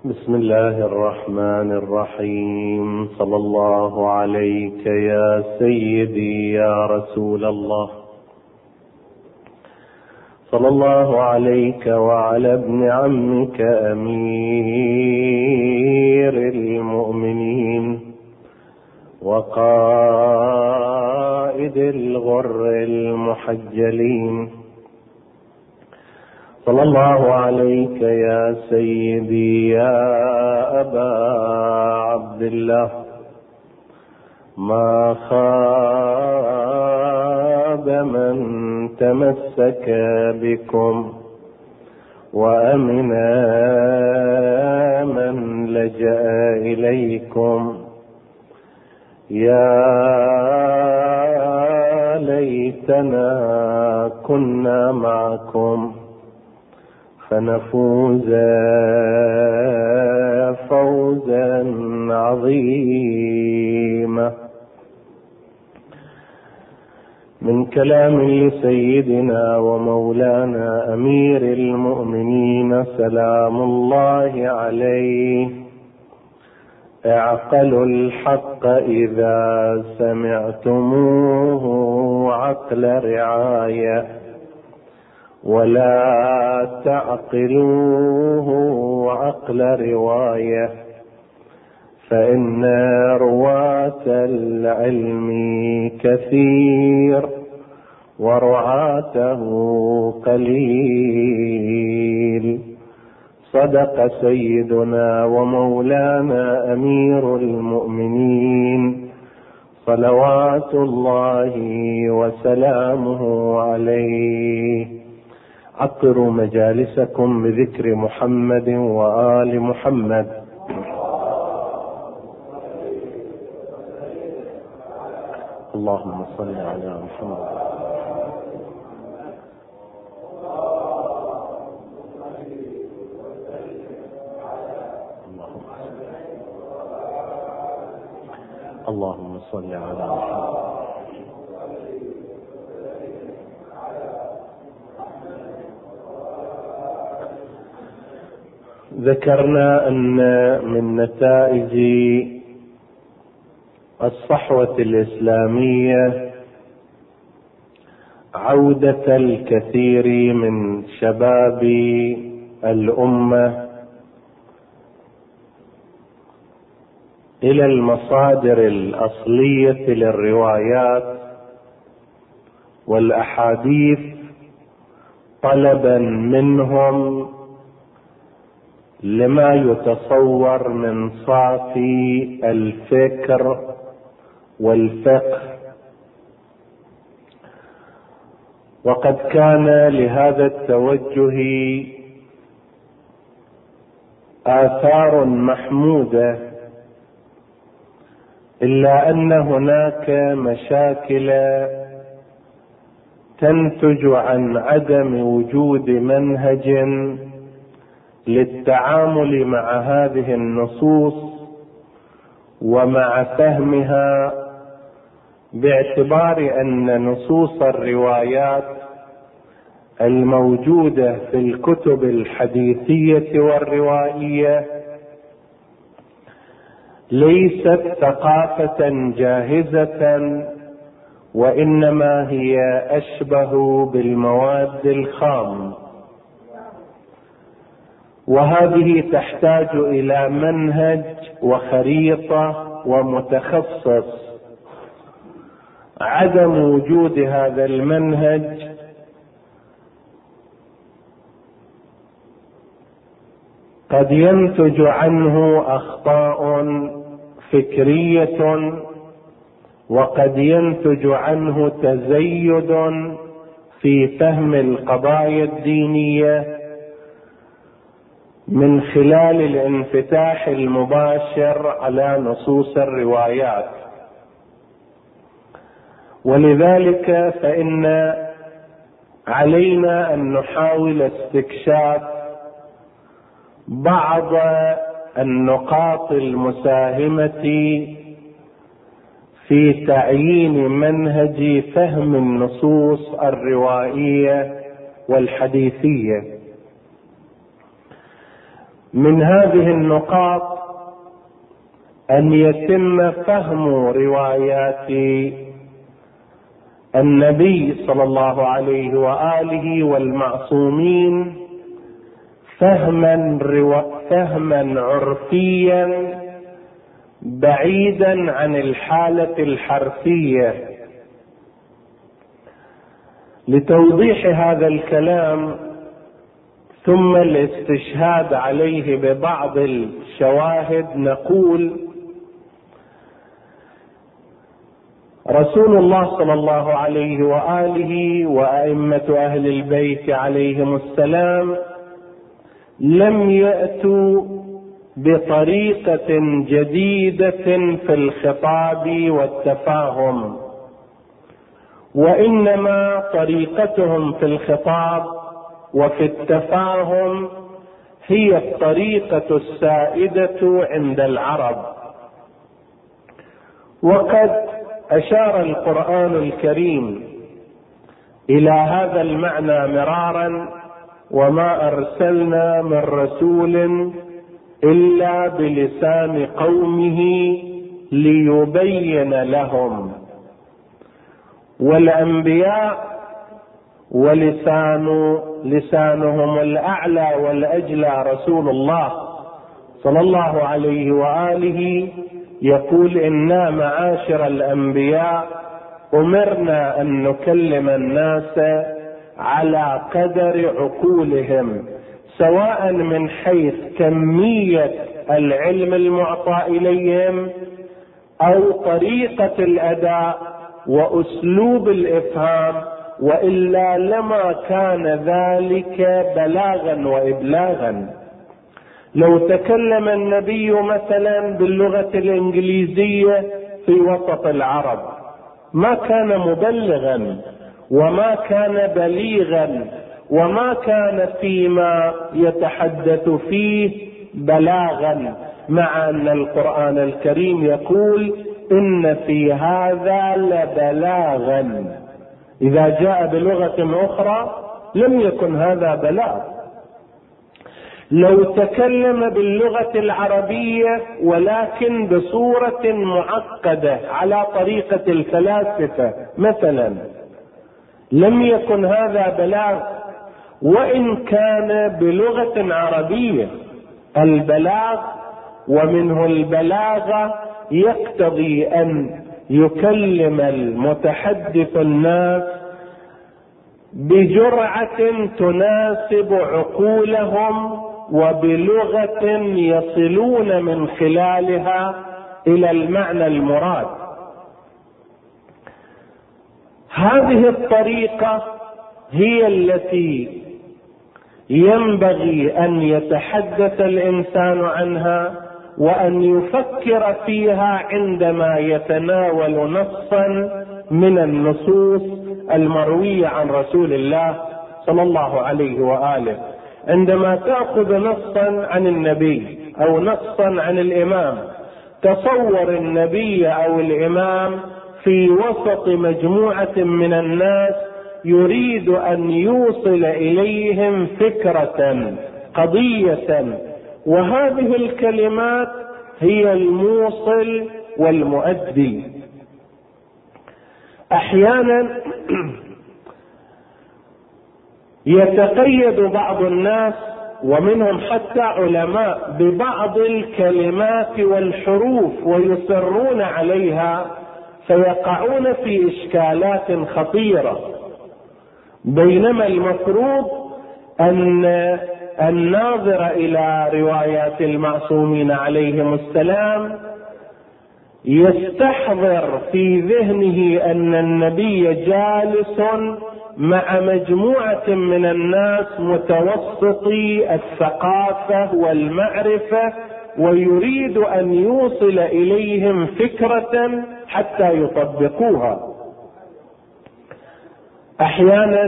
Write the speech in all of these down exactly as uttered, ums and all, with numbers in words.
بسم الله الرحمن الرحيم. صلى الله عليك يا سيدي يا رسول الله، صلى الله عليك وعلى ابن عمك أمير المؤمنين وقائد الغر المحجلين، صلى الله عليك يا سيدي يا أبا عبد الله. ما خاب من تمسك بكم وأمنا من لجأ إليكم. يا ليتنا كنا معكم فنفوز فوزا عظيما. من كلام لسيدنا ومولانا أمير المؤمنين سلام الله عليه: اعقلوا الحق إذا سمعتموه عقل رعاية، ولا تعقلوه عقل رواية، فإن رواة العلم كثير ورعاته قليل. صدق سيدنا ومولانا أمير المؤمنين صلوات الله وسلامه عليه. عطروا مجالسكم بذكر محمد وآل محمد. اللهم صل على محمد. اللهم صل على محمد. ذكرنا أن من نتائج الصحوة الإسلامية عودة الكثير من شباب الأمة إلى المصادر الأصلية للروايات والأحاديث، طلبا منهم لما يتصور من صافي الفكر والفقه. وقد كان لهذا التوجه آثار محمودة، إلا أن هناك مشاكل تنتج عن عدم وجود منهج للتعامل مع هذه النصوص ومع فهمها، باعتبار أن نصوص الروايات الموجودة في الكتب الحديثية والروائية ليست ثقافة جاهزة، وإنما هي أشبه بالمواد الخام، وهذه تحتاج إلى منهج وخريطة ومتخصص. عدم وجود هذا المنهج قد ينتج عنه أخطاء فكرية، وقد ينتج عنه تزيد في فهم القضايا الدينية من خلال الانفتاح المباشر على نصوص الروايات. ولذلك فإن علينا أن نحاول استكشاف بعض النقاط المساهمة في تعيين منهج فهم النصوص الروائية والحديثية. من هذه النقاط أن يتم فهم روايات النبي صلى الله عليه وآله والمعصومين فهما فهما عرفيا بعيدا عن الحالة الحرفية. لتوضيح هذا الكلام ثم الاستشهاد عليه ببعض الشواهد نقول: رسول الله صلى الله عليه وآله وأئمة أهل البيت عليهم السلام لم يأتوا بطريقة جديدة في الخطاب والتفاهم، وإنما طريقتهم في الخطاب وفي التفاهم هي الطريقة السائدة عند العرب. وقد أشار القرآن الكريم إلى هذا المعنى مرارا: وما أرسلنا من رسول إلا بلسان قومه ليبين لهم. والأنبياء ولسان لسانهم الأعلى والأجلى رسول الله صلى الله عليه وآله يقول: إنا معاشر الأنبياء أمرنا أن نكلم الناس على قدر عقولهم، سواء من حيث كمية العلم المعطى إليهم أو طريقة الأداء وأسلوب الإفهام، وإلا لما كان ذلك بلاغا وإبلاغا. لو تكلم النبي مثلا باللغة الإنجليزية في وسط العرب ما كان مبلغا وما كان بليغا وما كان فيما يتحدث فيه بلاغا، مع أن القرآن الكريم يقول: إن في هذا لبلاغا. إذا جاء بلغة أخرى لم يكن هذا بلاغ. لو تكلم باللغة العربية ولكن بصورة معقدة على طريقة الفلاسفة مثلا لم يكن هذا بلاغ، وإن كان بلغة عربية. البلاغ ومنه البلاغة يقتضي أن يكلم المتحدث الناس بجرعة تناسب عقولهم وبلغة يصلون من خلالها إلى المعنى المراد. هذه الطريقة هي التي ينبغي أن يتحدث الإنسان عنها وأن يفكر فيها عندما يتناول نصا من النصوص المروية عن رسول الله صلى الله عليه وآله. عندما تأخذ نصا عن النبي أو نصا عن الإمام، تصور النبي أو الإمام في وسط مجموعة من الناس يريد أن يوصل إليهم فكرة، قضية، وهذه الكلمات هي الموصل والمؤدي. أحيانا يتقيد بعض الناس ومنهم حتى علماء ببعض الكلمات والحروف ويصرون عليها، فيقعون في إشكالات خطيرة، بينما المفروض أن الناظر إلى روايات المعصومين عليهم السلام يستحضر في ذهنه أن النبي جالس مع مجموعة من الناس متوسطي الثقافة والمعرفة، ويريد أن يوصل إليهم فكرة حتى يطبقوها. أحيانا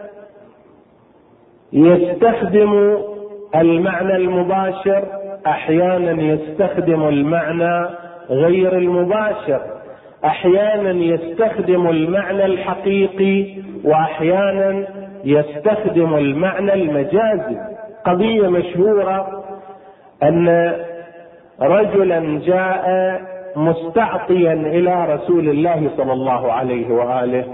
يستخدم المعنى المباشر، أحيانا يستخدم المعنى غير المباشر، أحيانا يستخدم المعنى الحقيقي وأحيانا يستخدم المعنى المجازي. قضية مشهورة أن رجلا جاء مستعطيا إلى رسول الله صلى الله عليه وآله،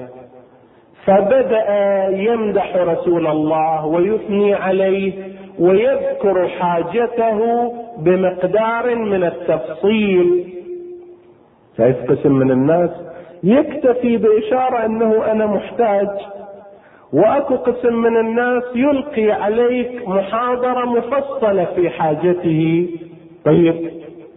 فبدأ يمدح رسول الله ويثني عليه ويذكر حاجته بمقدار من التفصيل. شايف قسم من الناس يكتفي بإشارة أنه أنا محتاج، وأكو قسم من الناس يلقي عليك محاضرة مفصلة في حاجته. طيب،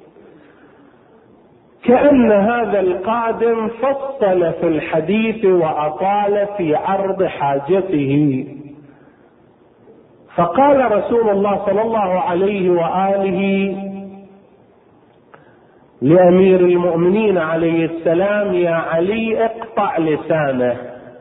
كأن هذا القادم فصل في الحديث وأطال في عرض حاجته. فقال رسول الله صلى الله عليه وآله لأمير المؤمنين عليه السلام: يا علي اقطع لسانه.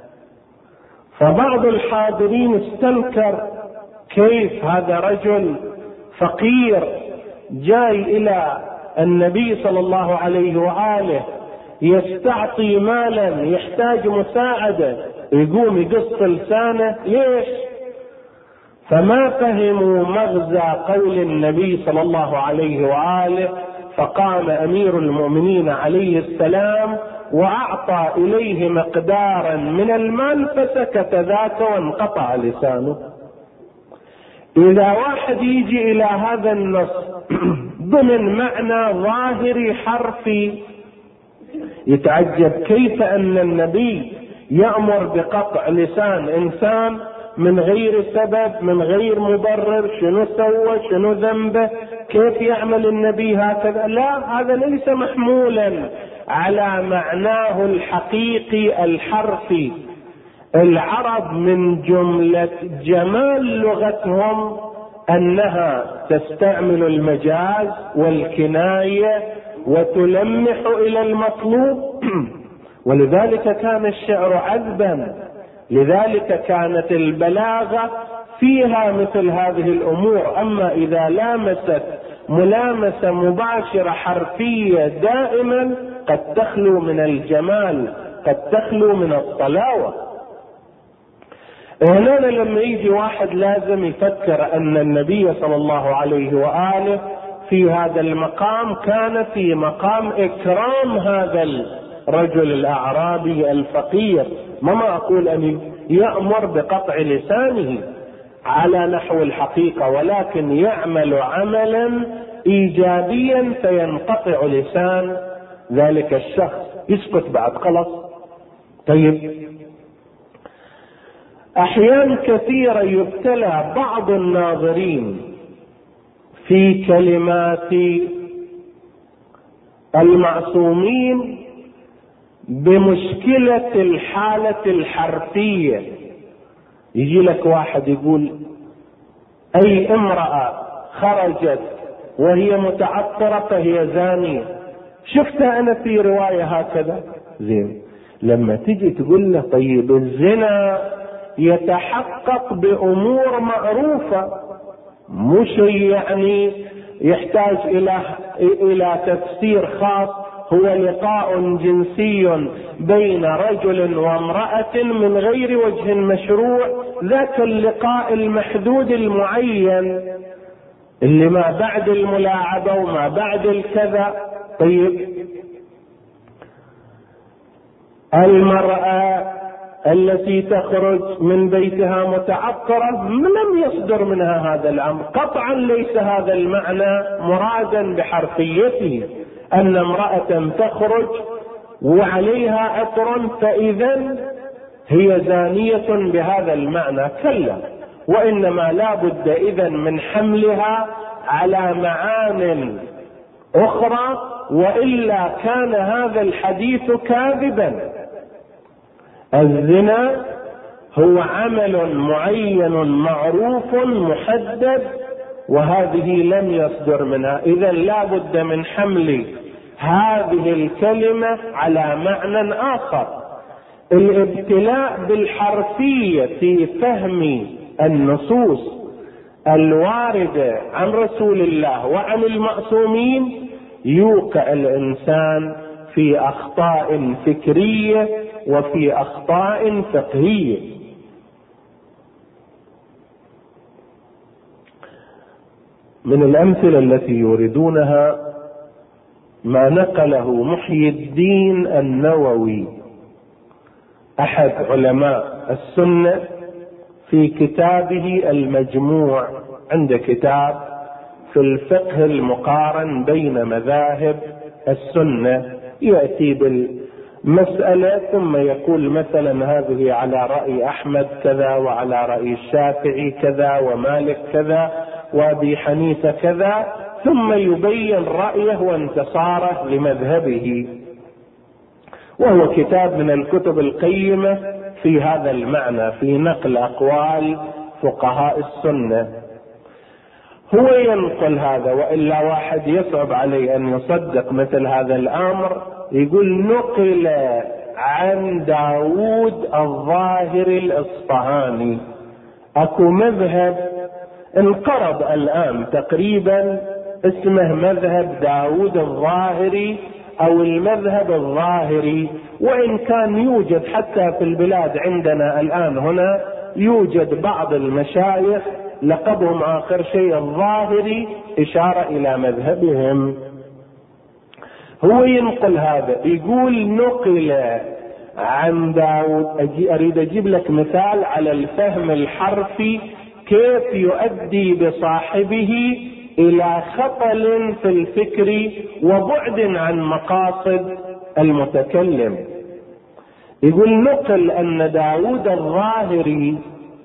فبعض الحاضرين استنكر، كيف هذا رجل فقير جاي إلى النبي صلى الله عليه وآله يستعطي مالا يحتاج مساعدة يقوم يقص لسانه؟ ليش؟ فما فهموا مغزى قول النبي صلى الله عليه وآله. فقام أمير المؤمنين عليه السلام وأعطى إليه مقدارا من المال فسكت ذاك وانقطع لسانه. إذا واحد يجي إلى هذا النص ضمن معنى ظاهري حرفي يتعجب كيف أن النبي يأمر بقطع لسان إنسان من غير سبب، من غير مبرر، شنو سوى، شنو ذنبه، كيف يعمل النبي هكذا؟ لا، هذا ليس محمولا على معناه الحقيقي الحرفي. العرب من جملة جمال لغتهم أنها تستعمل المجاز والكناية وتلمح إلى المطلوب، ولذلك كان الشعر عذبا، لذلك كانت البلاغة فيها مثل هذه الأمور. أما إذا لامست ملامسة مباشرة حرفية دائما قد تخلو من الجمال، قد تخلو من الطلاوة. هنا لما يجي واحد لازم يفكر أن النبي صلى الله عليه وآله في هذا المقام كان في مقام إكرام هذا الرجل الأعرابي الفقير. ما أقول أن يأمر بقطع لسانه على نحو الحقيقة، ولكن يعمل عملا إيجابيا فينقطع لسان ذلك الشخص، يسكت بعد خلص. طيب، أحيان كثيرة يبتلى بعض الناظرين في كلمات المعصومين بمشكلة الحالة الحرفية. يجي لك واحد يقول: أي امرأة خرجت وهي متعطرة فهي زانية. شفتها أنا في رواية هكذا. زين، لما تجي تقول له: طيب الزنا يتحقق بأمور معروفة، مش يعني يحتاج إلى إلى تفسير خاص، هو لقاء جنسي بين رجل وامرأة من غير وجه مشروع، ذاك اللقاء المحدود المعين اللي ما بعد الملاعبة وما بعد الكذا. طيب، المرأة التي تخرج من بيتها متعطرة لم يصدر منها هذا الأمر، قطعا ليس هذا المعنى مرادا بحرفيته أن امرأة تخرج وعليها عطر فإذا هي زانية بهذا المعنى، كلا، وإنما لا بد إذن من حملها على معان أخرى، وإلا كان هذا الحديث كاذبا. الزنا هو عمل معين معروف محدد، وهذه لم يصدر منها، إذا لا بد من حمل هذه الكلمة على معنى آخر. الابتلاء بالحرفية في فهم النصوص الواردة عن رسول الله وعن المعصومين يوقع الإنسان في أخطاء فكرية وفي أخطاء فقهية. من الأمثلة التي يوردونها ما نقله محيي الدين النووي أحد علماء السنة في كتابه المجموع. عند كتاب في الفقه المقارن بين مذاهب السنة، يأتي بالمسألة ثم يقول مثلا هذه على رأي أحمد كذا، وعلى رأي الشافعي كذا، ومالك كذا، وأبي حنيفة كذا، ثم يبين رأيه وانتصاره لمذهبه. وهو كتاب من الكتب القيمة في هذا المعنى، في نقل أقوال فقهاء السنة. هو ينقل هذا، وإلا واحد يصعب عليه أن يصدق مثل هذا الأمر. يقول نقل عن داود الظاهري الإصفهاني. أكو مذهب انقرض الآن تقريبا اسمه مذهب داود الظاهري أو المذهب الظاهري، وإن كان يوجد حتى في البلاد عندنا الآن هنا يوجد بعض المشايخ لقبهم آخر شيء الظاهري، إشارة إلى مذهبهم. هو ينقل هذا، يقول نقل عن داود. أجي أريد أجيب لك مثال على الفهم الحرفي كيف يؤدي بصاحبه إلى خطل في الفكر وبعد عن مقاصد المتكلم. يقول نقل أن داود الظاهري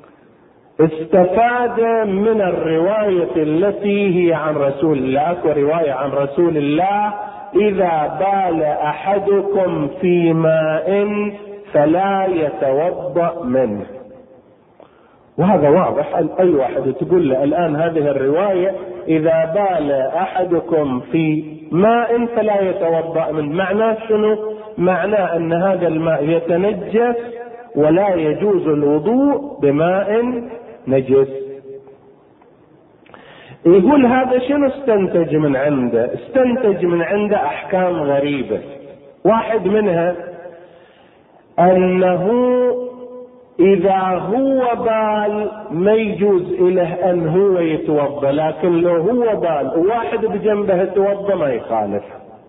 استفاد من الرواية التي هي عن رسول الله. أكو رواية عن رسول الله: إذا بال أحدكم في ماء فلا يتوضأ منه. وهذا واضح، أي واحد تقول له الآن هذه الرواية إذا بال أحدكم في ماء فلا يتوضأ منه، معناه شنو؟ معناه أن هذا الماء يتنجس ولا يجوز الوضوء بماء نجس. يقول هذا شنو استنتج من عنده؟ استنتج من عنده أحكام غريبة. واحد منها أنه إذا هو بال ما يجوز إله أن هو يتوضأ، لكن لو هو بال وواحد بجنبه يتوضأ ما يخالف.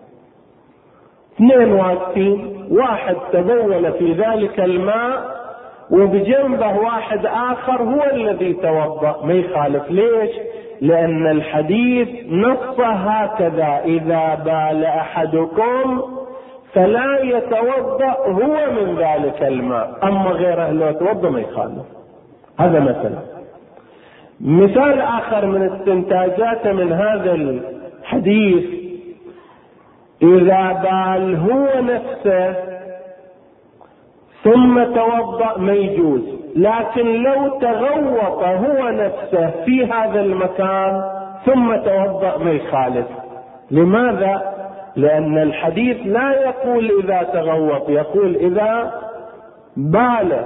اثنين واقفين، واحد تبول في ذلك الماء وبجنبه واحد آخر هو الذي توضأ، ما يخالف. ليش؟ لأن الحديث نص هكذا: إذا بال أحدكم فلا يتوضأ هو من ذلك الماء، أما غيره لو يتوضأ ما يخالف. هذا مثلا. مثال آخر من استنتاجات من هذا الحديث: إذا بال هو نفسه ثم توضأ ما يجوز، لكن لو تغوط هو نفسه في هذا المكان ثم توضأ ما يخالف. لماذا؟ لأن الحديث لا يقول إذا تغوط، يقول إذا بال.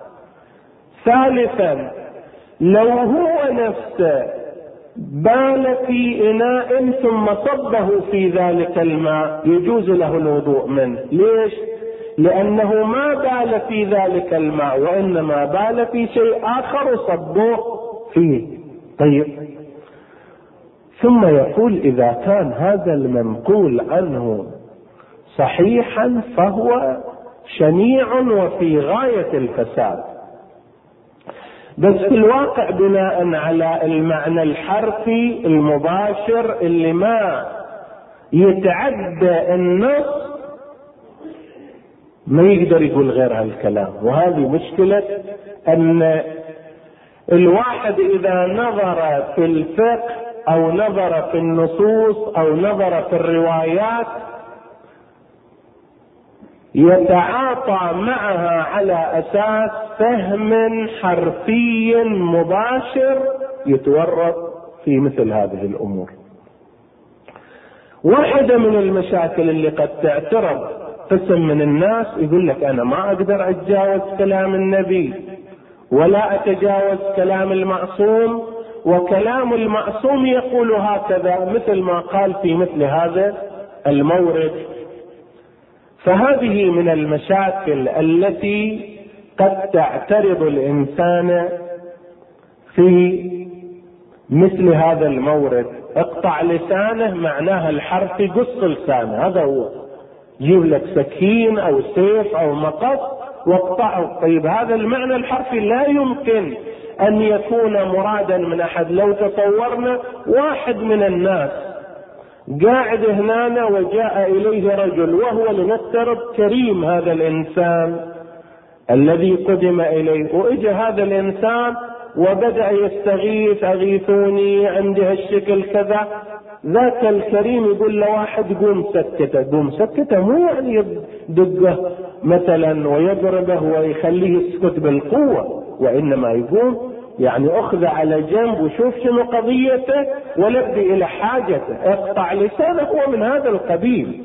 ثالثا، لو هو نفسه بال في إناء ثم صبه في ذلك الماء يجوز له الوضوء منه. ليش؟ لأنه ما بال في ذلك الماء، وإنما بال في شيء آخر صبوه فيه. طيب، ثم يقول إذا كان هذا المنقول عنه صحيحا فهو شنيع وفي غاية الفساد. بس في الواقع بناء على المعنى الحرفي المباشر اللي ما يتعدى النص ما يقدر يقول غير هالكلام. وهذه مشكلة، أن الواحد إذا نظر في الفقه أو نظر في النصوص أو نظر في الروايات يتعاطى معها على أساس فهم حرفي مباشر يتورط في مثل هذه الأمور. واحدة من المشاكل اللي قد تعترض قسم من الناس يقول لك أنا ما أقدر أتجاوز كلام النبي ولا أتجاوز كلام المعصوم، وكلام المعصوم يقول هكذا، مثل ما قال في مثل هذا المورد. فهذه من المشاكل التي قد تعترض الإنسان في مثل هذا المورد اقطع لسانه معناها الحرف يقص لسانه، هذا هو، جيب لك سكين او سيف او مقص واقطعه. طيب هذا المعنى الحرفي لا يمكن ان يكون مرادا من احد. لو تصورنا واحد من الناس قاعد هنا وجاء اليه رجل وهو لنفترض كريم هذا الانسان الذي قدم اليه، واجى هذا الانسان وبدأ يستغيث، اغيثوني عندي هالشكل كذا، ذاك الكريم يقول له واحد قوم سكته، قوم سكته مو يعني يدقه مثلا ويضربه ويخليه يسكت بالقوة، وانما يقوم يعني اخذ على جنب وشوف شنو قضيته ولبي الى حاجته، اقطع لسانه، هو من هذا القبيل.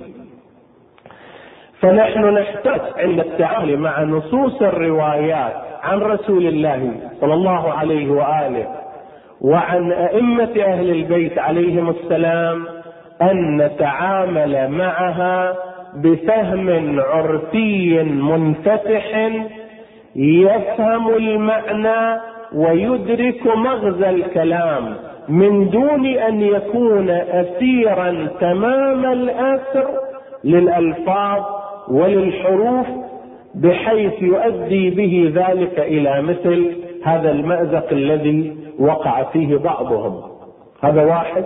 فنحن نحتاج عند التعامل مع نصوص الروايات عن رسول الله صلى الله عليه وآله وعن أئمة أهل البيت عليهم السلام أن نتعامل معها بفهم عرفي منفتح يفهم المعنى ويدرك مغزى الكلام من دون أن يكون أسيرا تمام الأسر للألفاظ وللحروف بحيث يؤدي به ذلك إلى مثل هذا المأزق الذي وقع فيه بعضهم. هذا واحد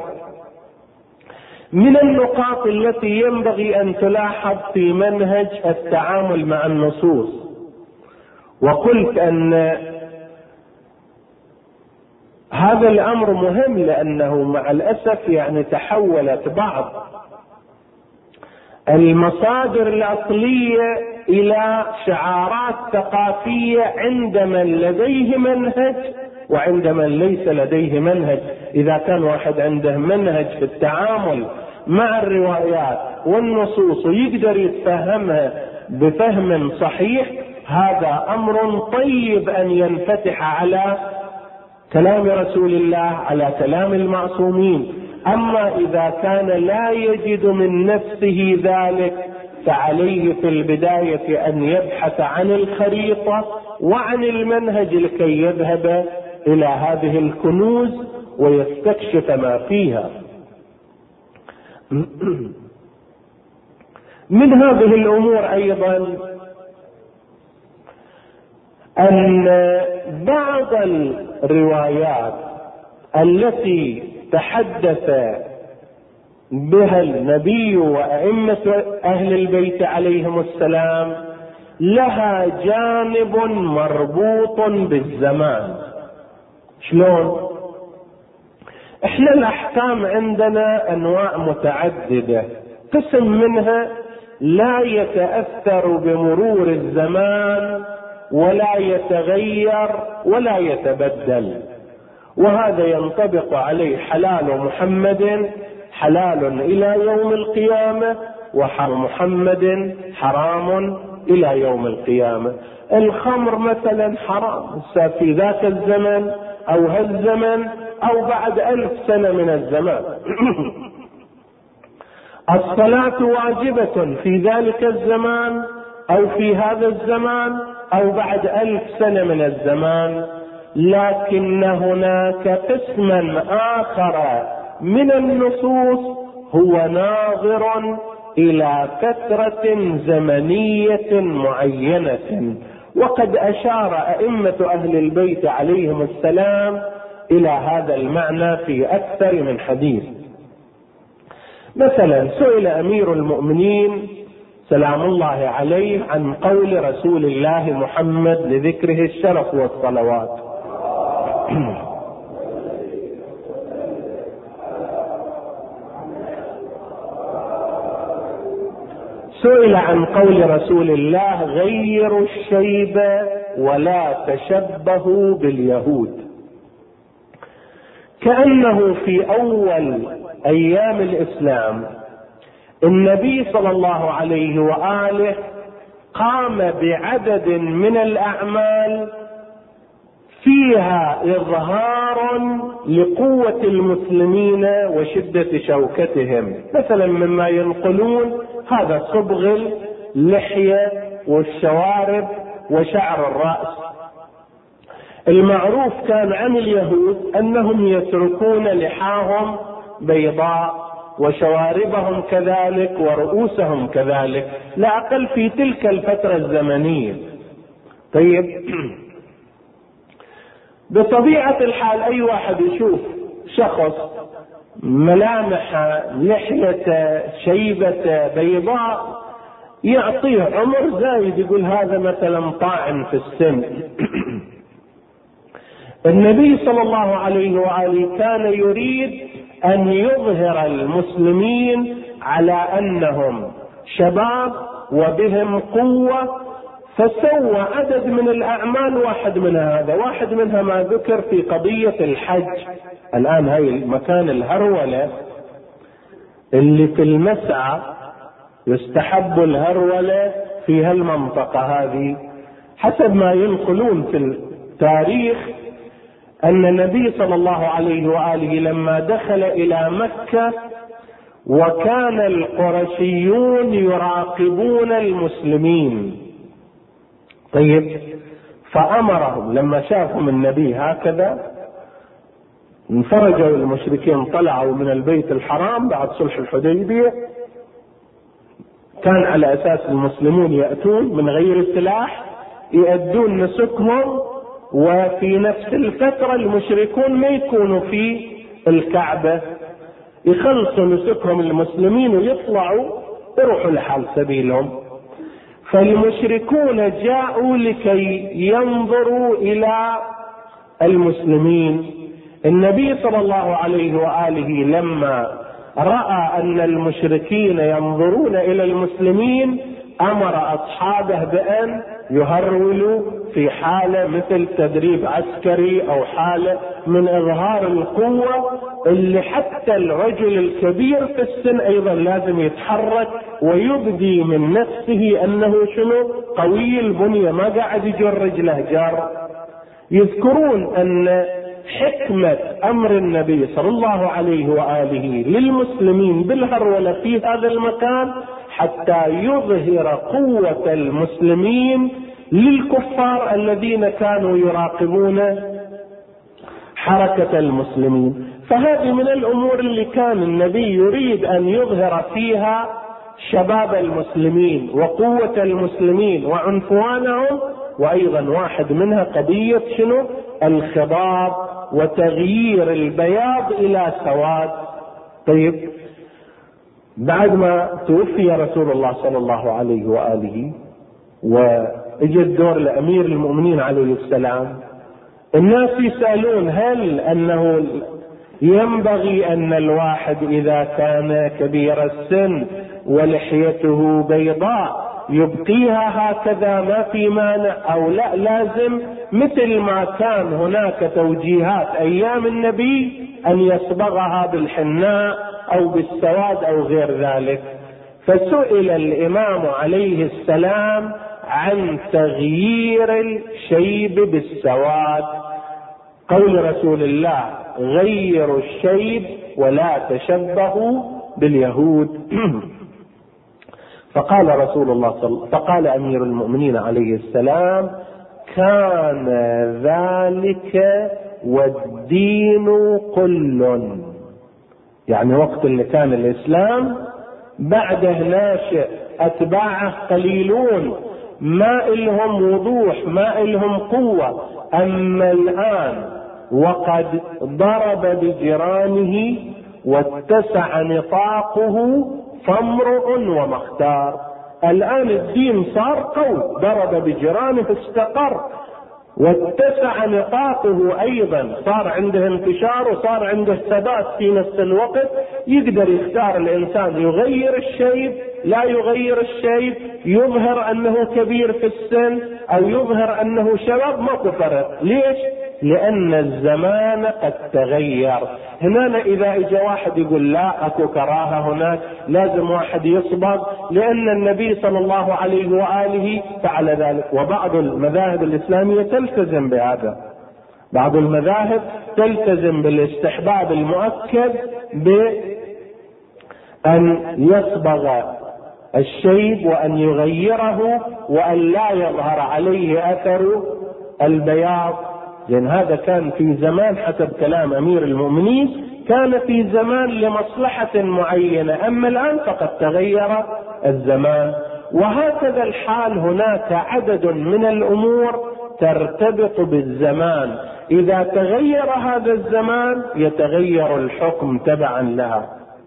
من النقاط التي ينبغي أن تلاحظ في منهج التعامل مع النصوص. وقلت أن هذا الأمر مهم لأنه مع الأسف يعني تحولت بعض المصادر الأصلية إلى شعارات ثقافية عند من لديه منهج وعند من ليس لديه منهج. إذا كان واحد عنده منهج في التعامل مع الروايات والنصوص ويقدر يتفهمها بفهم صحيح، هذا أمر طيب أن ينفتح على كلام رسول الله، على كلام المعصومين. أما إذا كان لا يجد من نفسه ذلك فعليه في البداية أن يبحث عن الخريطة وعن المنهج لكي يذهب إلى هذه الكنوز ويستكشف ما فيها. من هذه الأمور أيضا أن بعض الروايات التي تحدث بها النبي وأئمة أهل البيت عليهم السلام لها جانب مربوط بالزمان. شلون؟ احنا الأحكام عندنا أنواع متعددة، قسم منها لا يتأثر بمرور الزمان ولا يتغير ولا يتبدل، وهذا ينطبق عليه حلال محمد حلال إلى يوم القيامة وحرام محمد حرام إلى يوم القيامة. الخمر مثلا حرام في ذاك الزمن أو هالزمن أو بعد ألف سنة من الزمان. الصلاة واجبة في ذلك الزمان أو في هذا الزمان أو بعد ألف سنة من الزمان، لكن هناك قسما آخر من النصوص هو ناظر إلى فترة زمنية معينة، وقد أشار أئمة أهل البيت عليهم السلام إلى هذا المعنى في أكثر من حديث. مثلا سئل أمير المؤمنين سلام الله عليه عن قول رسول الله محمد لذكره الشرف والصلوات سئل عن قول رسول الله غيروا الشيب ولا تشبهوا باليهود، كأنه في أول أيام الإسلام النبي صلى الله عليه وآله قام بعدد من الأعمال فيها إظهار لقوة المسلمين وشدة شوكتهم. مثلا مما ينقلون هذا صبغ اللحية والشوارب وشعر الرأس. المعروف كان عن اليهود أنهم يتركون لحاهم بيضاء وشواربهم كذلك ورؤوسهم كذلك، لا أقل في تلك الفترة الزمنية. طيب، بطبيعة الحال أي واحد يشوف شخص ملامح لحية شيبة بيضاء يعطيه عمر زايد، يقول هذا مثلا طاعن في السن. النبي صلى الله عليه وآله كان يريد أن يظهر المسلمين على أنهم شباب وبهم قوة، فسوى عدد من الأعمال. واحد منها هذا، واحد منها ما ذكر في قضية الحج. الآن هاي مكان الهرولة اللي في المسعى يستحب الهرولة في هالمنطقة هذه، حسب ما ينقلون في التاريخ أن النبي صلى الله عليه وآله لما دخل إلى مكة وكان القرشيون يراقبون المسلمين. طيب، فأمرهم لما شافهم النبي هكذا انفرجوا المشركين، طلعوا من البيت الحرام بعد صلح الحديبية، كان على أساس المسلمون يأتون من غير سلاح يؤدون نسكهم، وفي نفس الفترة المشركون ما يكونوا في الكعبة، يخلصوا نسكهم المسلمين ويطلعوا يروحوا لحال سبيلهم. فالمشركون جاءوا لكي ينظروا إلى المسلمين. النبي صلى الله عليه وآله لما رأى أن المشركين ينظرون إلى المسلمين أمر أصحابه بأن يهرولوا في حالة مثل تدريب عسكري أو حالة من إظهار القوة، اللي حتى الرجل الكبير في السن أيضا لازم يتحرك ويبدي من نفسه أنه شنو قوي البنية، ما قاعد يجر رجله جار. يذكرون أن حكمة أمر النبي صلى الله عليه وآله للمسلمين بالهرولة في هذا المكان حتى يظهر قوة المسلمين للكفار الذين كانوا يراقبون حركة المسلمين. فهذه من الأمور اللي كان النبي يريد أن يظهر فيها شباب المسلمين وقوة المسلمين وعنفوانهم، وأيضا واحد منها قضية شنو الخضاب وتغيير البياض إلى سواد. طيب، بعد ما توفي رسول الله صلى الله عليه وآله وإجى الدور لأمير المؤمنين عليه السلام، الناس يسألون هل أنه ينبغي أن الواحد إذا كان كبير السن ولحيته بيضاء يبقيها هكذا ما في مانع، أو لا لازم مثل ما كان هناك توجيهات أيام النبي أن يصبغها بالحناء أو بالسواد أو غير ذلك. فسئل الإمام عليه السلام عن تغيير الشيب بالسواد. قول رسول الله غيروا الشيب ولا تشبهوا باليهود. فقال رسول الله صلى فقال أمير المؤمنين عليه السلام كان ذلك والدين كل، يعني وقت اللي كان الإسلام بعده ناشئ أتباعه قليلون، ما إلهم وضوح ما إلهم قوة. أما الآن وقد ضرب بجيرانه واتسع نطاقه فامرؤ ومختار. الآن الدين صار قوي، ضرب بجيرانه استقر، واتسع نطاقه أيضا، صار عنده انتشار وصار عنده ثبات في نفس الوقت. يقدر يختار الإنسان يغير الشيب لا يغير الشيب، يظهر أنه كبير في السن أو يظهر أنه شباب، ماكو فرق. ليش؟ لأن الزمان قد تغير. هنا إذا اجى واحد يقول لا اكو كراهة هناك لازم واحد يصبغ، لأن النبي صلى الله عليه وآله فعل ذلك. وبعض المذاهب الإسلامية تلتزم بهذا، بعض المذاهب تلتزم بالاستحباب المؤكد بأن يصبغ الشيب وأن يغيره وأن لا يظهر عليه أثر البياض. لأن هذا كان في زمان حسب كلام أمير المؤمنين كان في زمان لمصلحة معينة، أما الآن فقد تغير الزمان. وهكذا الحال، هناك عدد من الأمور ترتبط بالزمان، إذا تغير هذا الزمان يتغير الحكم تبعا لها.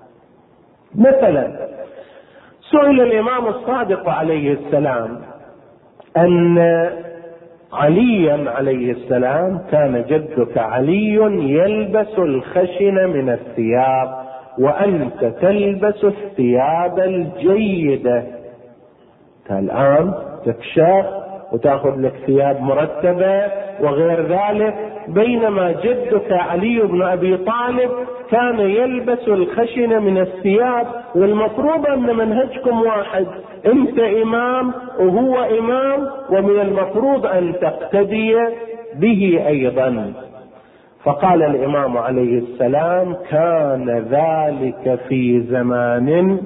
مثلا سئل الإمام الصادق عليه السلام أن عليا عليه السلام كان جدك علي يلبس الخشن من الثياب وأنت تلبس الثياب الجيدة، الآن تكشف وتأخذ لك ثياب مرتبة وغير ذلك، بينما جدك علي بن أبي طالب كان يلبس الخشن من الثياب. والمفروض أن منهجكم واحد، أنت إمام وهو إمام، ومن المفروض أن تقتدي به أيضا. فقال الإمام عليه السلام: كان ذلك في زمان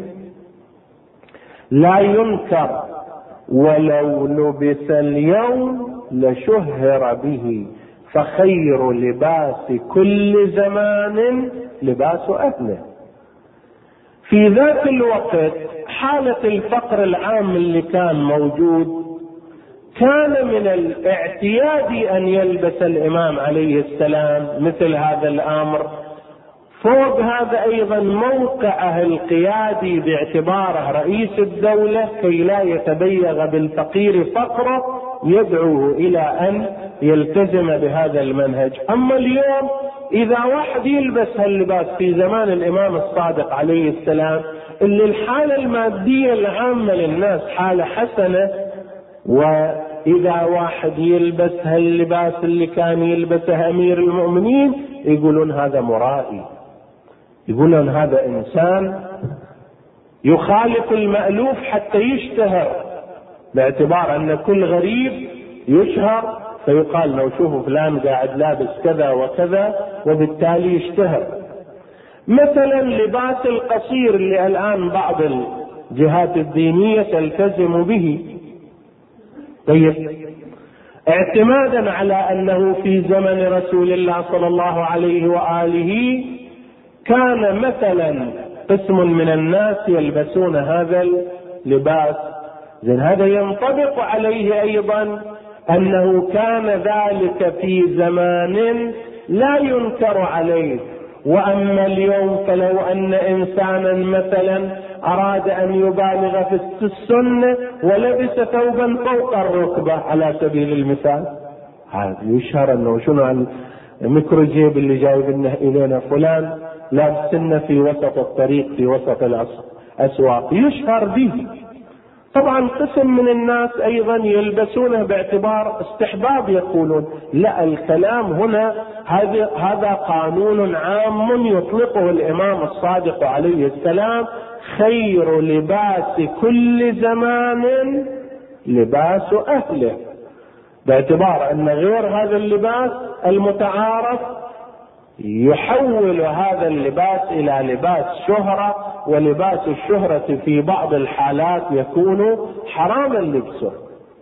لا ينكر، ولو لبس اليوم لشهر به، فخير لباس كل زمان لباس أهله. في ذاك الوقت حالة الفقر العام اللي كان موجود، كان من الاعتياد أن يلبس الإمام عليه السلام مثل هذا الأمر. فوق هذا أيضا موقعه القيادي باعتباره رئيس الدولة كي لا يتبيغ بالفقير فقره يدعوه إلى أن يلتزم بهذا المنهج. أما اليوم إذا واحد يلبس هاللباس في زمان الإمام الصادق عليه السلام اللي الحالة المادية العامة للناس حالة حسنة، وإذا واحد يلبس هاللباس اللي كان يلبسه أمير المؤمنين يقولون هذا مرائي، يقولون هذا إنسان يخالف المألوف حتى يشتهر، باعتبار أن كل غريب يشهر فيقال لو شوفوا فلان قاعد لابس كذا وكذا، وبالتالي يشتهر. مثلا لباس القصير اللي الآن بعض الجهات الدينية تلتزم به، طيب اعتمادا على أنه في زمن رسول الله صلى الله عليه وآله كان مثلا قسم من الناس يلبسون هذا اللباس، زين هذا ينطبق عليه أيضا أنه كان ذلك في زمان لا ينكر عليه. وأما اليوم فلو أن إنسانا مثلا أراد أن يبالغ في السنة ولبس ثوبا فوق الركبة على سبيل المثال، هذا يشهر أنه شنو الميكروجيب اللي جايب لنا إلينا فلان لابس سنة في وسط الطريق في وسط الأسواق، يشهر به. طبعا قسم من الناس أيضا يلبسونه باعتبار استحباب، يقولون لا، الكلام هنا هذا هذا قانون عام يطلقه الإمام الصادق عليه السلام: خير لباس كل زمان لباس أهله، باعتبار أن غير هذا اللباس المتعارف يحول هذا اللباس إلى لباس شهرة، ولباس الشهرة في بعض الحالات يكون حراما لبسه.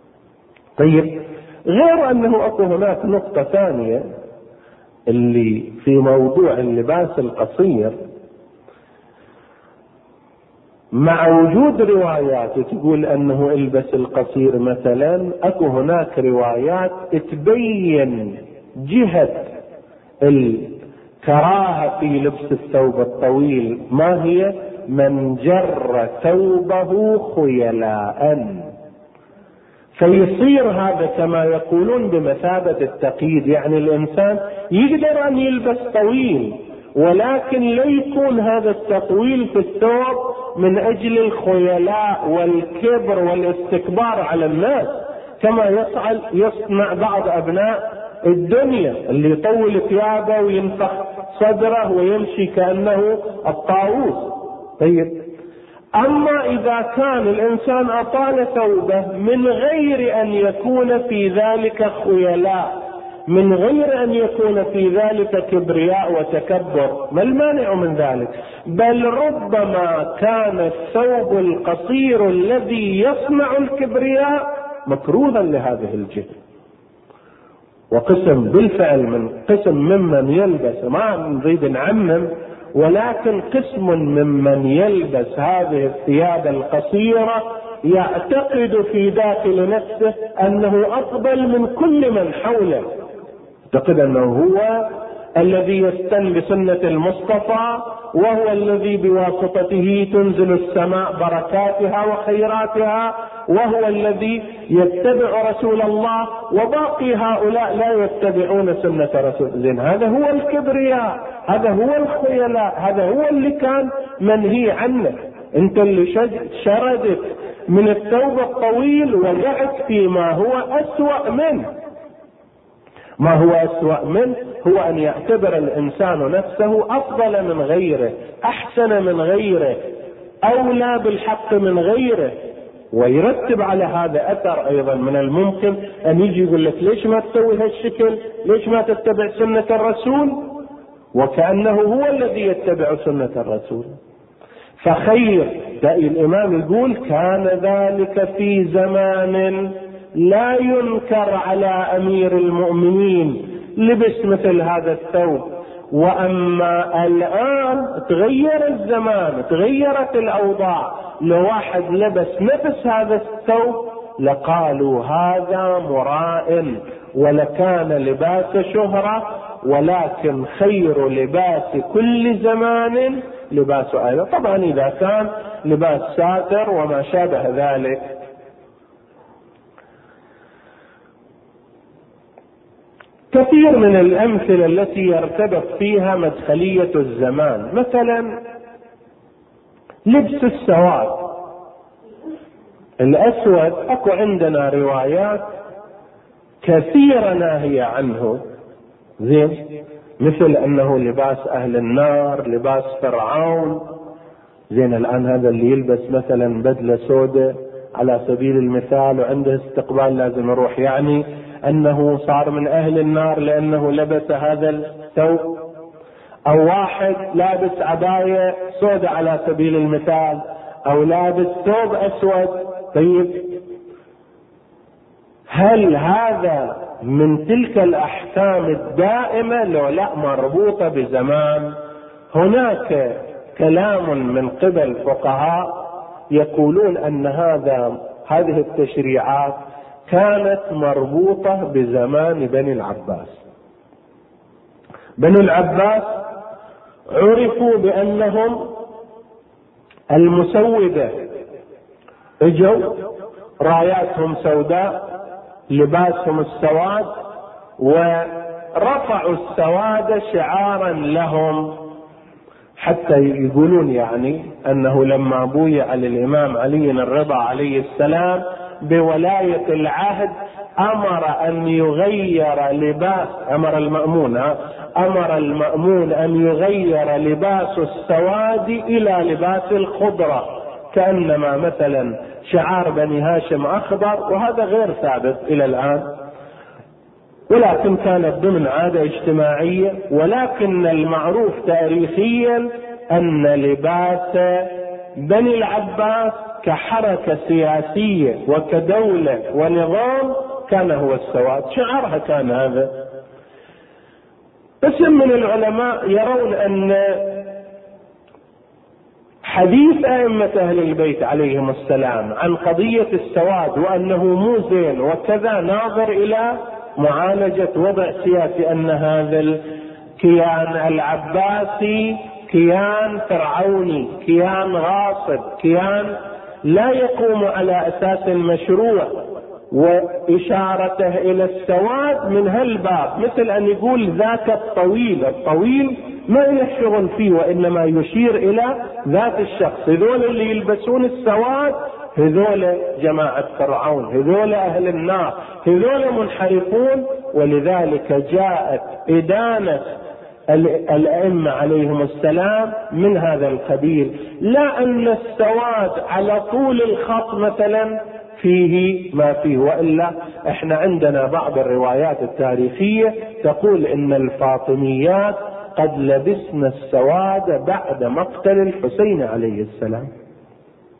طيب غير أنه أكو هناك نقطة ثانية اللي في موضوع اللباس القصير، مع وجود روايات تقول أنه البس القصير مثلا، أكو هناك روايات تبين جهة الكراهة في لبس الثوب الطويل ما هي: من جر ثوبه خيلاء، فيصير هذا كما يقولون بمثابة التقييد، يعني الإنسان يقدر أن يلبس طويل ولكن لا يكون هذا التطويل في الثوب من أجل الخيلاء والكبر والاستكبار على الناس، كما يفعل يصنع بعض أبناء الدنيا اللي يطول ثيابه وينفخ صدره ويمشي كأنه الطاووس. طيب أما إذا كان الإنسان أطال ثوبه من غير أن يكون في ذلك خيلاء، من غير أن يكون في ذلك كبرياء وتكبر، ما المانع من ذلك؟ بل ربما كان الثوب القصير الذي يصنع الكبرياء مكروها لهذه الجهة. وقسم بالفعل من قسم ممن يلبس، ما نريد نعمم، ولكن قسم ممن يلبس هذه الثياب القصيرة يعتقد في داخل نفسه أنه أفضل من كل من حوله، يعتقد أنه هو الذي يستن بسنة المصطفى، وهو الذي بواسطته تنزل السماء بركاتها وخيراتها، وهو الذي يتبع رسول الله، وباقي هؤلاء لا يتبعون سنة رسول الله. هذا هو الكبرياء، هذا هو الخيلاء، هذا هو اللي كان منهي عنه. انت اللي شردت من الثوب الطويل وقعت فيما هو أسوأ منه. ما هو أسوأ منه هو أن يعتبر الإنسان نفسه أفضل من غيره، أحسن من غيره، أولى بالحق من غيره، ويرتب على هذا أثر. أيضا من الممكن أن يجي يقول لك ليش ما تسوي هالشكل، ليش ما تتبع سنة الرسول، وكأنه هو الذي يتبع سنة الرسول. فخير دائما الإمام يقول كان ذلك في زمان لا ينكر على أمير المؤمنين لبس مثل هذا الثوب، وأما الآن تغير الزمان، تغيرت الأوضاع، لو واحد لبس نفس هذا الثوب لقالوا هذا مراء ولكان لباس شهرة، ولكن خير لباس كل زمان لباس آية. طبعا إذا كان لباس ساتر وما شابه ذلك. كثير من الأمثلة التي يرتبط فيها مدخلية الزمان، مثلا لبس السواد الأسود، أكو عندنا روايات كثيرة ناهية عنه، زين، مثل أنه لباس أهل النار، لباس فرعون. زين، الآن هذا اللي يلبس مثلا بدلة سوداء على سبيل المثال وعنده استقبال لازم يروح، يعني أنه صار من أهل النار لأنه لبس هذا الثوب. أو واحد لابس عباية سوداء على سبيل المثال، أو لابس ثوب أسود. طيب هل هذا من تلك الأحكام الدائمة لو لا مربوطة بزمان؟ هناك كلام من قبل فقهاء يقولون أن هذا هذه التشريعات كانت مربوطة بزمان بني العباس. بني العباس عرفوا بأنهم المسودة، اجوا راياتهم سوداء، لباسهم السواد، ورفعوا السواد شعارا لهم، حتى يقولون يعني أنه لما بويع للإمام علي الرضا عليه السلام بولاية العهد أمر أن يغير لباس، أمر المأمون أمر المأمون أن يغير لباس السواد إلى لباس الخضرة، كأنما مثلا شعار بني هاشم أخضر، وهذا غير ثابت إلى الآن، ولكن كانت ضمن عادة اجتماعية. ولكن المعروف تاريخيا أن لباس بني العباس كحركة سياسية وكدولة ونظام كان هو السواد، شعارها كان هذا. قسم من العلماء يرون أن حديث أئمة أهل البيت عليهم السلام عن قضية السواد وأنه مو زين وكذا ناظر إلى معالجة وضع سياسي، أن هذا الكيان العباسي كيان فرعوني، كيان غاصب، كيان لا يقوم على أساس مشروع، وإشارته إلى السواد من هالباب مثل أن يقول ذاك الطويل. الطويل ما يشغل فيه، وإنما يشير إلى ذات الشخص. هذول اللي يلبسون السواد هذول جماعة فرعون، هذول أهل النار، هذول منحرفون. ولذلك جاءت إدانة الأئمة عليهم السلام من هذا القبيل، لا أن السواد على طول الخط مثلا فيه ما فيه، وإلا احنا عندنا بعض الروايات التاريخية تقول إن الفاطميات قد لبسن السواد بعد مقتل الحسين عليه السلام.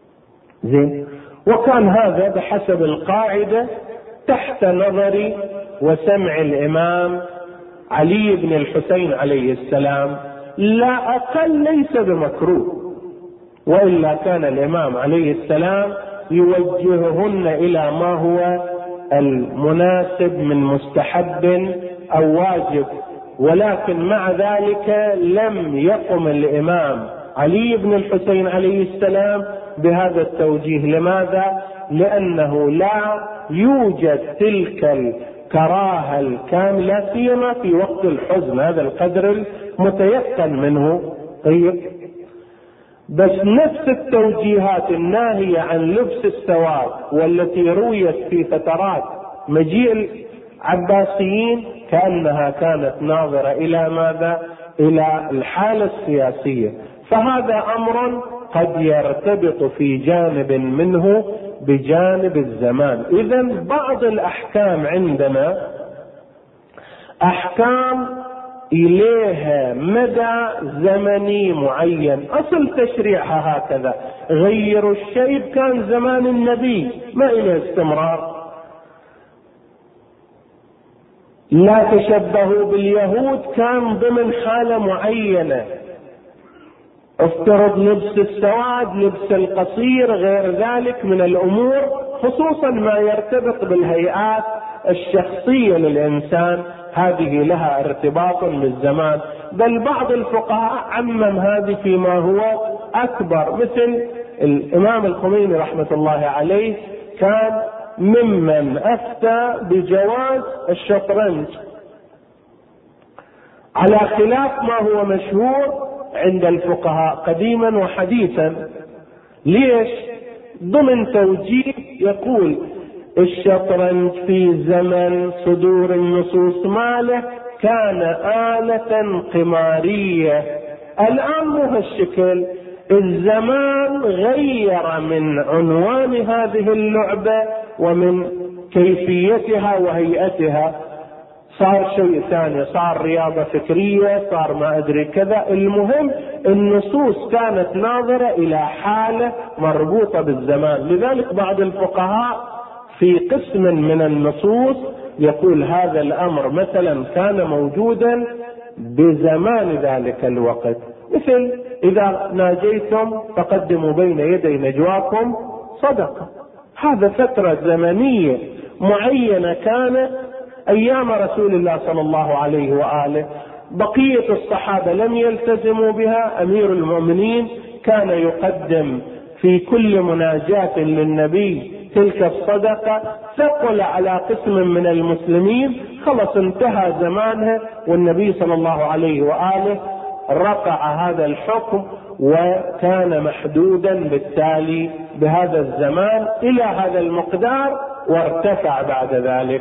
زين، وكان هذا بحسب القاعدة تحت نظر وسمع الإمام علي بن الحسين عليه السلام لا أقل ليس بمكروه، وإلا كان الإمام عليه السلام يوجههن إلى ما هو المناسب من مستحب أو واجب، ولكن مع ذلك لم يقم الإمام علي بن الحسين عليه السلام بهذا التوجيه. لماذا؟ لأنه لا يوجد تلك الكراهة الكاملة سيما في وقت الحزن، هذا القدر المتيقن منه. طيب، بس نفس التوجيهات الناهية عن لبس السواد والتي رويت في فترات مجيء العباسيين كأنها كانت ناظرة إلى ماذا؟ إلى الحالة السياسية، فهذا أمر قد يرتبط في جانب منه بجانب الزمان. إذن بعض الأحكام عندنا أحكام إليها مدى زمني معين، أصل تشريعها هكذا، غيروا الشيء كان زمان النبي ما إليه استمرار. لا تشبهوا باليهود كان ضمن حالة معينة، افترض لبس السواد، لبس القصير، غير ذلك من الأمور، خصوصا ما يرتبط بالهيئات الشخصية للإنسان، هذه لها ارتباط بالزمان. بل بعض الفقهاء عمم هذه فيما هو أكبر، مثل الإمام الخميني رحمة الله عليه كان ممن أفتى بجواز الشطرنج على خلاف ما هو مشهور عند الفقهاء قديما وحديثا. ليش؟ ضمن توجيه يقول الشطرنج في زمن صدور النصوص ماله كان آلة قمارية، الآن مو هالشكل، الزمان غير من عنوان هذه اللعبة ومن كيفيتها وهيئتها، صار شيء ثاني، صار رياضة فكرية، صار ما أدري كذا. المهم النصوص كانت ناظرة إلى حالة مربوطة بالزمان. لذلك بعض الفقهاء في قسم من النصوص يقول هذا الأمر مثلا كان موجودا بزمان ذلك الوقت، مثل إذا ناجيتم فقدموا بين يدي نجواكم صدقة، هذا فترة زمنية معينة كانت أيام رسول الله صلى الله عليه وآله، بقية الصحابة لم يلتزموا بها. أمير المؤمنين كان يقدم في كل مناجاة للنبي تلك الصدقة، ثقل على قسم من المسلمين، خلص انتهى زمانها، والنبي صلى الله عليه وآله رفع هذا الحكم وكان محدودا بالتالي بهذا الزمان إلى هذا المقدار، وارتفع بعد ذلك.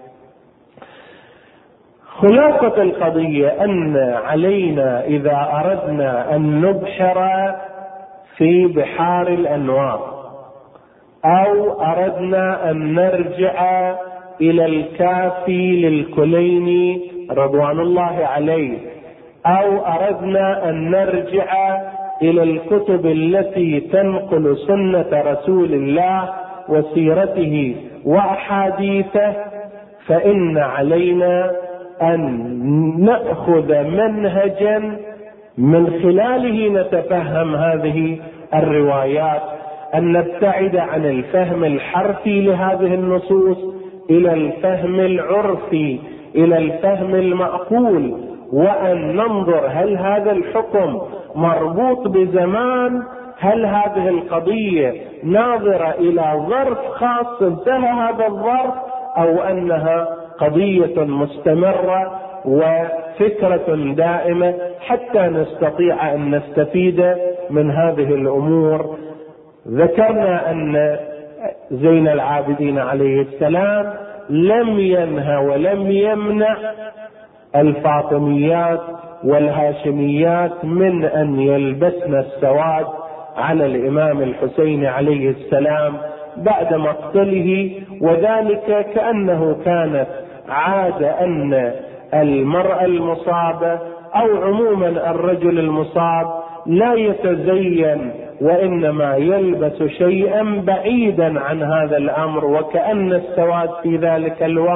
خلاصة القضية أن علينا إذا أردنا أن نبحر في بحار الأنوار، أو أردنا أن نرجع إلى الكافي للكليني رضوان الله عليه، أو أردنا أن نرجع إلى الكتب التي تنقل سنة رسول الله وسيرته وأحاديثه، فإن علينا أن نأخذ منهجا من خلاله نتفهم هذه الروايات، أن نبتعد عن الفهم الحرفي لهذه النصوص إلى الفهم العرفي، إلى الفهم المعقول، وأن ننظر هل هذا الحكم مربوط بزمان، هل هذه القضية ناظرة إلى ظرف خاص انتهى هذا الظرف، أو أنها قضية مستمرة وفكرة دائمة حتى نستطيع أن نستفيد من هذه الأمور. ذكرنا أن زين العابدين عليه السلام لم ينهى ولم يمنع الفاطميات والهاشميات من أن يلبسن السواد على الإمام الحسين عليه السلام بعد مقتله، وذلك كأنه كانت عادة أن المرأة المصابة أو عموما الرجل المصاب لا يتزين وإنما يلبس شيئا بعيدا عن هذا الأمر، وكأن السواد في ذلك الوقت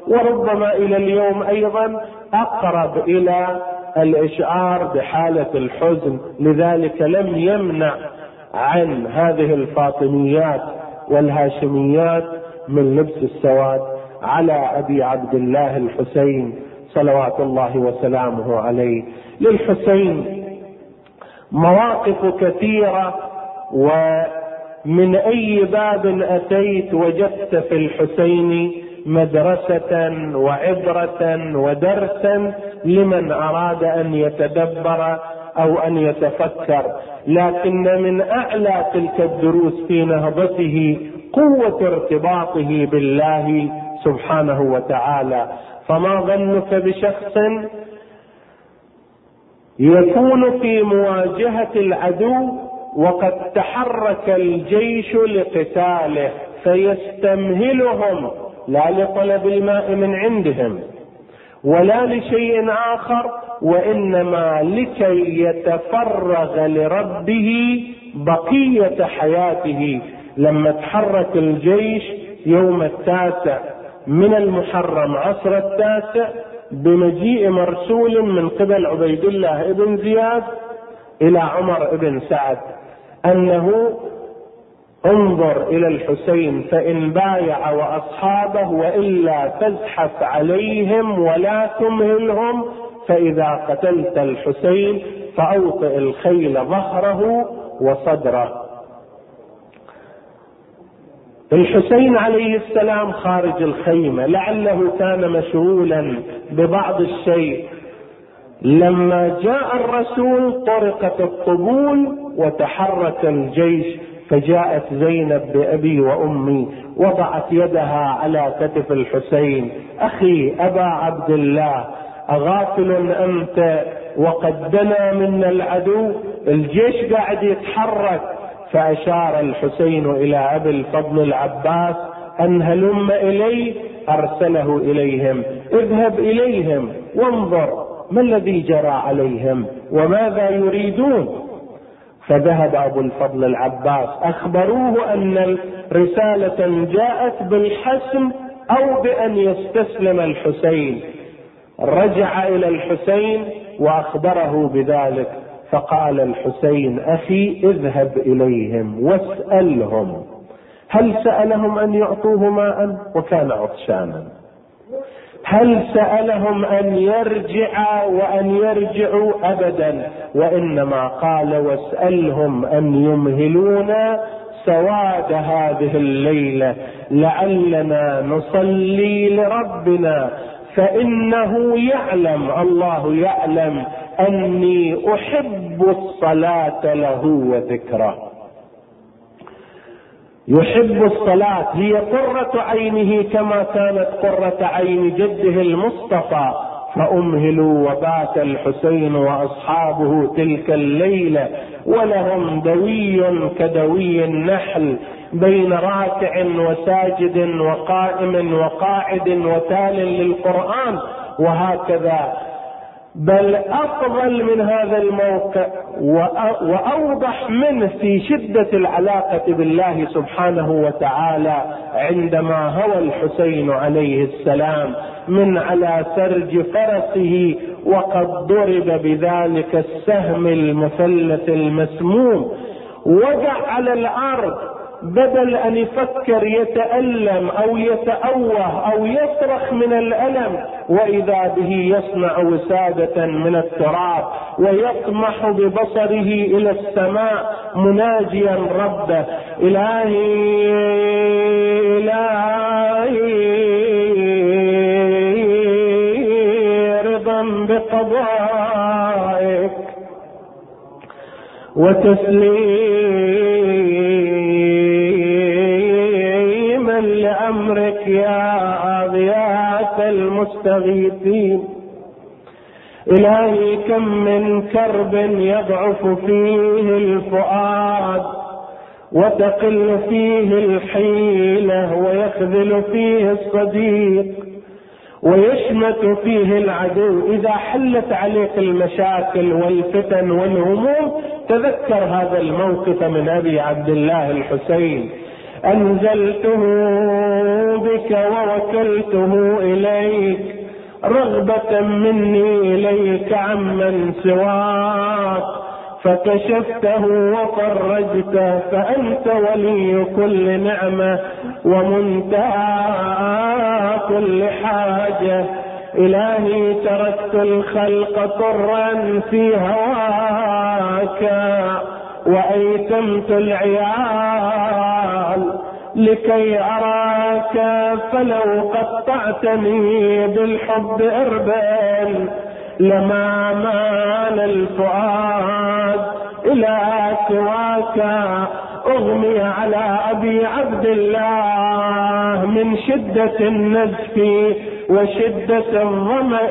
وربما إلى اليوم أيضا أقرب إلى الإشعار بحالة الحزن، لذلك لم يمنع عن هذه الفاطميات والهاشميات من لبس السواد على أبي عبد الله الحسين صلوات الله وسلامه عليه. للحسين مواقف كثيرة، ومن أي باب أتيت وجدت في الحسين مدرسة وعبرة ودرسا لمن أراد أن يتدبر أو أن يتفكر. لكن من أعلى تلك الدروس في نهضته قوة ارتباطه بالله سبحانه وتعالى. فما ظنك بشخص يكون في مواجهة العدو وقد تحرك الجيش لقتاله فيستمهلهم لا لطلب الماء من عندهم ولا لشيء آخر، وإنما لكي يتفرغ لربه بقية حياته. لما تحرك الجيش يوم التاسع من المحرم عصر التاسع بمجيء مرسول من قبل عبيد الله ابن زياد إلى عمر ابن سعد أنه انظر إلى الحسين فإن بايع وأصحابه وإلا تزحف عليهم ولا تمهلهم، فإذا قتلت الحسين فأوطئ الخيل ظهره وصدره. الحسين عليه السلام خارج الخيمة لعله كان مشغولا ببعض الشيء. لما جاء الرسول طرقت الطبول وتحرك الجيش، فجاءت زينب بأبي وأمي وضعت يدها على كتف الحسين: أخي أبا عبد الله، أغافل أنت وقد دنا منا العدو، الجيش قاعد يتحرك. فأشار الحسين إلى أبي الفضل العباس أن هلم إلي، أرسله إليهم: اذهب إليهم وانظر ما الذي جرى عليهم وماذا يريدون. فذهب أبو الفضل العباس، أخبروه أن رسالة جاءت بالحسم أو بأن يستسلم الحسين. رجع إلى الحسين وأخبره بذلك، فقال الحسين: أخي اذهب إليهم واسألهم هل سألهم أن يعطوه ماء وكان عطشانا؟ هل سألهم أن يرجع وأن يرجعوا؟ أبدا، وإنما قال: واسألهم أن يمهلونا سواد هذه الليلة لعلنا نصلي لربنا، فإنه يعلم، الله يعلم أني أحب الصلاة له وذكره. يحب الصلاة، هي قرة عينه كما كانت قرة عين جده المصطفى. فأمهلوا وبات الحسين وأصحابه تلك الليلة ولهم دوي كدوي النحل بين راكع وساجد وقائم وقاعد وتال للقرآن، وهكذا. بل أفضل من هذا الموقع وأوضح منه في شدة العلاقة بالله سبحانه وتعالى عندما هوى الحسين عليه السلام من على سرج فرسه وقد ضرب بذلك السهم المثلث المسموم، وقع على الأرض. بدل أن يفكر يتألم أو يتأوه أو يصرخ من الألم، وإذا به يصنع وسادة من التراب ويطمح ببصره إلى السماء مناجيا ربه: إلهي إلهي رضا بقضائك وتسليم لأمرك يا غياث المستغيثين. إلهي كم من كرب يضعف فيه الفؤاد وتقل فيه الحيلة ويخذل فيه الصديق ويشمت فيه العدو. إذا حلت عليك المشاكل والفتن والهموم تذكر هذا الموقف من أبي عبد الله الحسين أنزلته بك ووكلته إليك رغبة مني إليك عمن سواك، فكشفته وفرجته، فأنت ولي كل نعمة ومنتهى كل حاجة. إلهي تركت الخلق طرا في هواك، وأيتمت العيال لكي أراك، فلو قطعتني بالحب إربا لما مال الفؤاد إلى سواك. أغمي على أبي عبد الله من شدة النزف وشدة الظمأ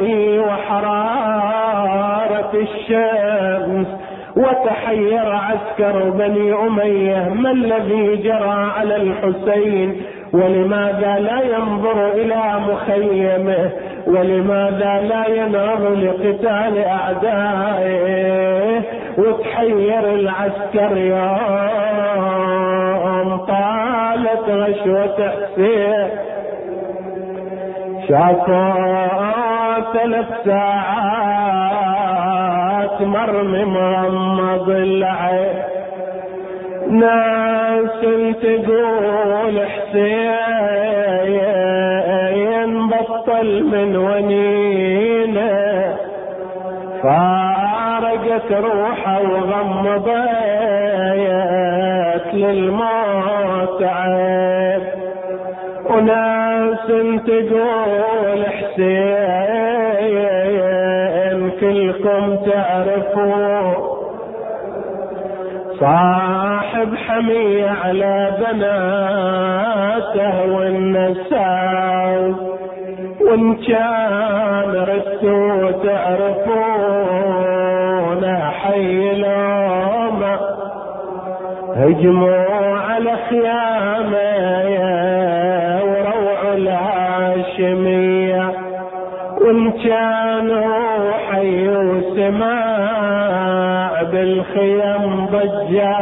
وحرارة الشمس، وتحير عسكر بني أمية ما الذي جرى على الحسين، ولماذا لا ينظر إلى مخيمه، ولماذا لا ينظر لقتال أعدائه. وتحير العسكر يوم طالت غشوة حسين، شافوا ثلاث ساعات مرمي مغمض العين، ناس تقول حسين بطل من ونينه، فارقت روحه وغمضت للموت عين. وناس تقول حسين كلكم تعرفوا صاحب حمية على بناته والنساء، وإن كان ردتوا تعرفون حي لومه، هجموا على خيامه وروعوا الهاشمية، وإن كانوا حي وسماع بالخيام ضجا،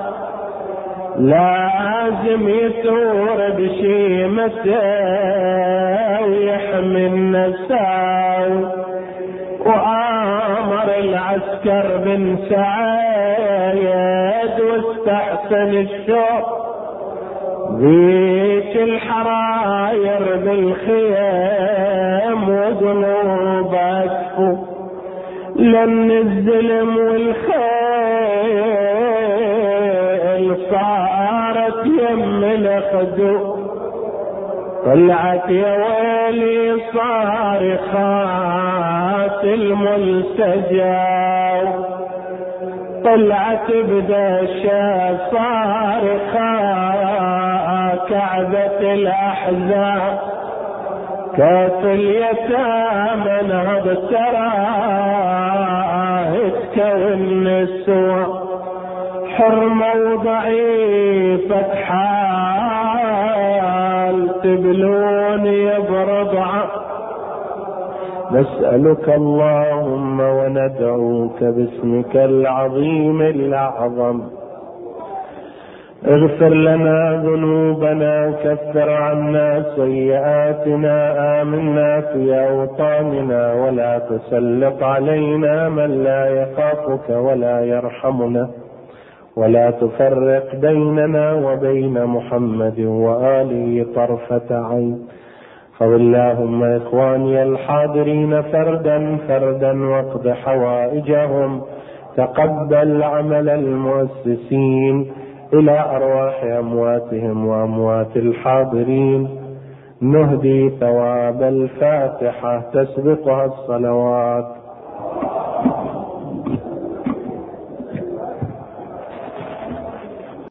لازم يثور بشيمته ويحمي النساء. وآمر العسكر بن سعيد واستحسن الشوق ذيك الحراير بالخيام وذنوب أسفو، لأن الظلم والخيل صارت يم الخدو. طلعت يا ويلي صارخات الملتجى، طلعت بدشا صارخات كعبة الأحزاب، كاف اليتامى نهض تراه تكون السوى، حرمة وضعيفة حال تبلون يبرضع. نسألك اللهم وندعوك باسمك العظيم الأعظم، اغفر لنا ذنوبنا، كفر عنا سيئاتنا، آمنا في أوطاننا، ولا تسلط علينا من لا يخافك ولا يرحمنا، ولا تفرق بيننا وبين محمد وآله طرفة عين. فاللهم إخواني الحاضرين فردا فردا واقض حوائجهم، تقبل عمل المؤسسين، إلى أرواح أمواتهم وأموات الحاضرين نهدي ثواب الفاتحة تسبقها الصلوات.